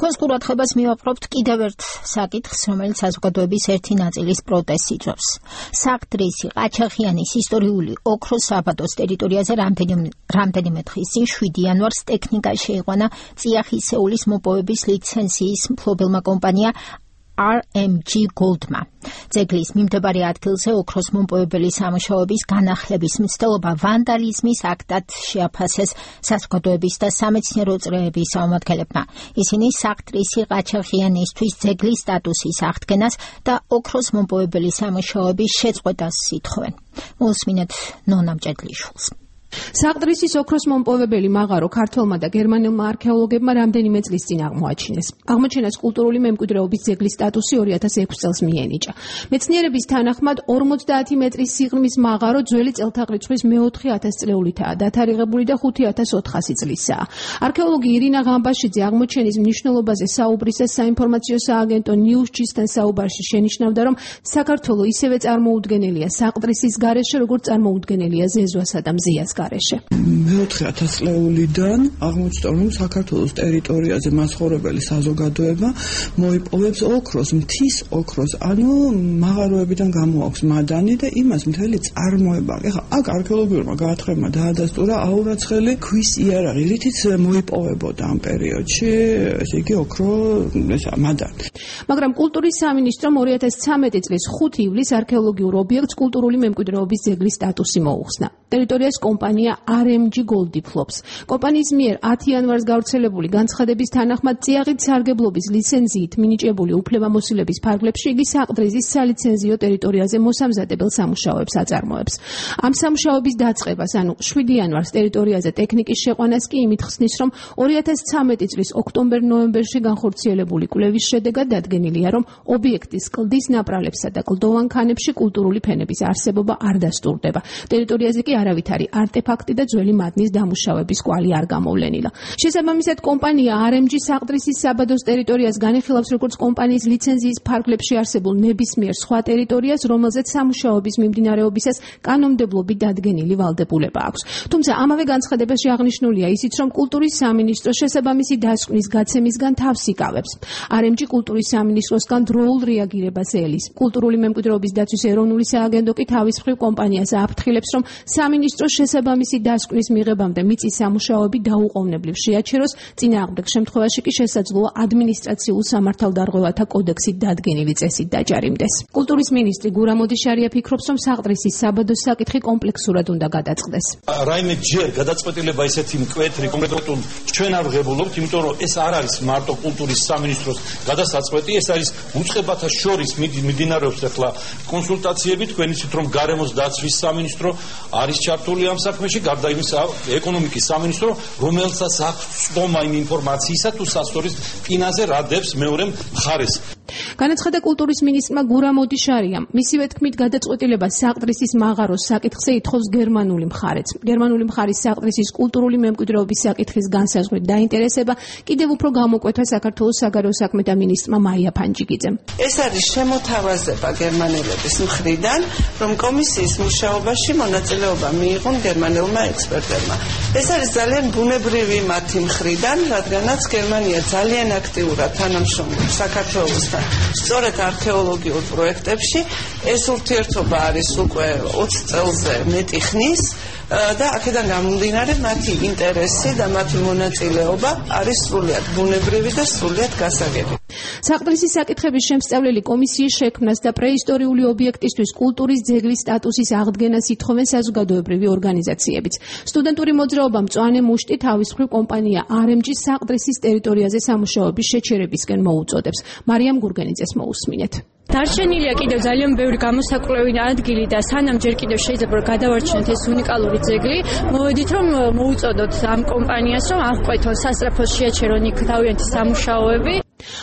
Თქვენს ყურადღებას მივაპყრობთ კიდევ ერთ საკითხს, რომელიც საზოგადოების ერთი ნაწილის პროტესტს იწვევს. საყდრისი ყაჩაღიანის ისტორიული ოქროს საბადოს ტერიტორიაზე რამდენიმე დღის წინ 7 იანვარს ტექნიკა შეიყვანა წიაღისეულის მოპოვების ლიცენზიის მფლობელმა კომპანია RMG Gold-მა. ძეგლის მიმდებარე ადგილზე ოქროს მომპოვებელი სამუშაოების განახლების მცდელობა ვანდალიზმის აქტად შეაფასეს საზოგადოების და სამეცნიერო წრეების წარმომადგენლებმა. ისინი საყდრისი ყაჩაღიანისთვის ძეგლის სტატუსის აღდგენას და ოქროს მომპოვებელი სამუშაოების შეწყვეტას ითხოვენ. მოსმინეთ ნონა მჭედლიშვილს. საყდრისის ოქროს მომპოვებელი მაღარო ქართველმა და გერმანელმა არქეოლოგებმა რამდენიმე წლის წინ აღმოაჩინეს. აღმოჩენას კულტურული მემკვიდრეობის ძეგლის სტატუსი 2006 წელს მიენიჭა. მეცნიერების თანახმად 50 მეტრის სიღრმის მაღარო ძველი წელთაღრიცხვის მე-4 ათასწლეულითაა დათარიღებული და 5400 წლისაა. არქეოლოგი ირინა ღამბაშიძე აღმოჩენის მნიშვნელობაზე საუბრისას საინფორმაციო სააგენტო News-თან საუბარში შენიშნავდა, რომ საქართველო ისევე წარმოუდგენელია საყდრისის გარეშე, როგორც წარმოუდგენელია ზეზვასა და მზიას მე-4 ათასწლეულიდან აღმოჩნდა, რომ საქართველოს ტერიტორიაზე მაცხოვრებელი საზოგადოება მოიპოვებს ოქროს, მთის ოქროს, ანუ მაღაროებიდან გამოაქვს მადანი და იმას მთელი წარმოება. ეხლა აქ არქეოლოგიურმა გაათხრებმა დაადასტურა აურაცხელი ქვის იარაღი, რითიც მოიპოვებოდა ამ პერიოდში, ესე იგი ოქრო, მადანი. მაგრამ კულტურის სამინისტრომ 2013 წლის 5 ივლისს არქეოლოგიურ ობიექტს კულტურული მემკვიდრეობის ძეგლის სტატუსი მოუხსნა. ტერიტორიას კომპანია RMG Gold ფლობს. კომპანიის მიერ 10 იანვარს გავრცელებული განცხადების თანახმად წიაღით სარგებლობის ლიცენზიით მინიჭებული უფლებამოსილების ფარგლებში იგი საყდრისის სალიცენზიო ტერიტორიაზე მოსამზადებელ სამუშაოებს აწარმოებს. ამ სამუშაოების დაწყებას, ანუ 7 იანვარს ტერიტორიაზე ტექნიკის შეყვანას კი იმით ხსნის, რომ 2013 წლის ოქტომბერ-ნოემბერში განხორციელებული კვლევის შედეგად დადგენილია, რომ ობიექტის კლდის ნაპრალებსა და კლდოვან ქანებში კულტურული ფენების არსებობა არ დასტურდება. ტერიტორიაზე კი არავითარი არტეფაქტი და ძველი მადნის დამუშავების კვალი არ გამოვლენილა. შესაბამისად, კომპანია RMG საყდრისის საბადოს ტერიტორიას განიხილავს როგორც კომპანიის ლიცენზიის ფარგლებში არსებულ ნებისმიერ სხვა ტერიტორიას, რომელზეც სამუშაოების მიმდინარეობისას კანონმდებლობით დადგენილი ვალდებულება აქვს. თუმცა ამავე განცხადებაში აღნიშნულია ისიც, რომ კულტურის სამინისტრო შესაბამისი დასკვნის გაცემისგან თავს იკავებს. RMG კულტურის სამინისტროსგან დროულ რეაგირებას ელის. კულტურული მემკვიდრეობის დაცვის ეროვნული სააგენტო კი თავის მხრივ კომპანიას ააფრთხილებს, რომ სამინისტრო შესაბამისი დასკვნის მიღებამდე მიწის სამუშაოები დაუყოვნებლივ შეაჩეროს, წინააღმდეგ შემთხვევაში კი შესაძლოა ადმინისტრაციულ სამართალდარღვევათა კოდექსით დადგენილი წესით დაჯარიმდეს. კულტურის მინისტრი გურამ ოდიშარია ფიქრობს, რომ საყდრისის საბადოს საკითხი კომპლექსურად უნდა გადაწყდეს. რაიმე ჯერ გადაწყვეტილება ისეთი მკვეთრი კონკრეტულ ჩვენ არ ვღებულობთ, იმიტომ რომ ეს არ არის მარტო კულტურის სამინისტროს გადასაწყვეტი, ეს არის უწყებათა შორის მიმდინარეობს ახლა კონსულტაციები. თქვენ იცით, რომ გარემოს დაცვის სამინისტრო არის ჩართული ამ საქმეში, გარდა იმისა ეკონომიკის სამინისტრო, რომელსაც აქვს სტომა იმ ინფორმაციისა თუ სასტორის ფინანსზე რადებს მეორე მხარეს. განაცხადა კულტურის მინისტრმა გურამ ოდიშარიამ. მისივე თქმით, გადაწყვეტილება საყდრისის მაღაროს საკითხზე ითხოვს გერმანული მხარეც. გერმანული მხარის საყდრისის კულტურული მემკვიდრეობის საკითხის განსაზღვრით დაინტერესება კიდევ უფრო გამოკვეთა საქართველოს საგარეო საქმეთა მინისტრმა მაია ფანჯიგიძემ. ეს არის შემოთავაზება გერმანელების მხრიდან, რომ კომისიის მუშაობაში მონაწილეობა მიიღონ გერმანელმა ექსპერტებმა. ეს არის ძალიან ბუნებრივი მათი მხრიდან, რადგანაც გერმანია ძალიან აქტიურად თანამშრომლობს საქართველოსთან სწორედ არქეოლოგიურ პროექტებში. ეს ურთიერთობა არის უკვე 20 წელზე მეტი ხნის და აქედან გამომდინარე მათი ინტერესი და მათი მონაწილეობა არის სრულიად ბუნებრივი და სრულიად გასაგები. საყდრისის საკითხების შემსწავლელი კომისიის შექმნას და პრეისტორიული ობიექტისთვის კულტურის ძეგლის სტატუსის აღდგენას ითხოვენ საზოგადოებრივი ორგანიზაციებიც. სტუდენტური მოძრაობა მწვანე მუშტი თავის მხრივ კომპანია RMG საყდრისის ტერიტორიაზე სამუშაოების შეჩერებისკენ მოუწოდებს. მარიამ გურგენიძეს მოусმინეთ. დარჩენილია კიდევ ძალიან ბევრი გამოსაკვლევი ადგილი და სანამ ჯერ კიდევ შეიძლება გადავარჩინოთ ეს უნიკალური ძეგლი, მოვედით რომ მოუწოდოთ ამ კომპანიას, რომ აღკვეთონ სასწრაფოს შეაჩერონ იქ თავიანთი სამუშაოები.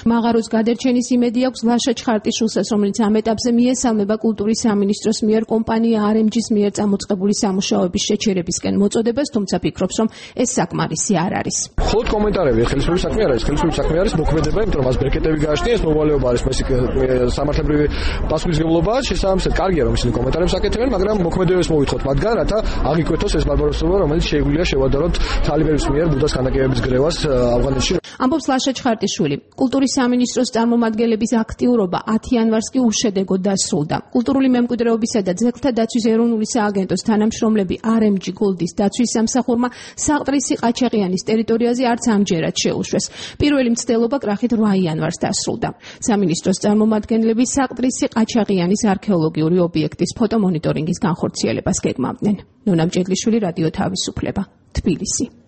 მაღაროს გადარჩენის იმედი აქვს ლაშა ჩხარტიშვილსაც, რომელიც ამ ეტაპზე მიესალმება კულტურის სამინისტროს მიერ კომპანია RMG-ის მიერ წამოწყებული სამუშაოების შეჩერებისკენ მოწოდებას, თუმცა ფიქრობს, რომ ეს საკმარისი არ არის. მხოლოდ კომენტარები ხელისუფლების საქმე არ არის, ხელისუფლების საქმე არის მოქმედება, იმიტომ რომ მას ბერკეტები გააჩნია, ეს მოვალეობა არის, სამართლებრივი პასუხისმგებლობა, შესაბამისად კარგია რომ ისინი კომენტარებს აკეთებენ, მაგრამ მოქმედებებს მოვითხოვთ მათგან, რათა აღიკვეთოს ეს ბარბაროსობა, რომელიც შეგვიძლია შევადაროთ თალიბების მიერ ბუდას ხანაკეების გრევას ავღანეთში. ამბობს ლაშა ჩხარტიშვილი. კულტურის სამინისტროს წარმომადგენლების აქტიურობა 10 იანვარს კი უშედეგოდ დასრულდა. კულტურული მემკვიდრეობისა და ძეგლთა დაცვის ეროვნული სააგენტოს თანამშრომლები RMG Gold-ის დაცვის სამსახურმა საყდრისი ყაჩაღიანის ტერიტორიაზე არც ამჯერად შეუშვეს. პირველი მცდელობა კრახით 8 იანვარს დასრულდა. სამინისტროს წარმომადგენლები საყდრისი ყაჩაღიანის არქეოლოგიური ობიექტის ფოტომონიტორინგის განხორციელებას გეგმავდნენ. ნონა მჭედლიშვილი, რადიო თავისუფლება, თბილისი.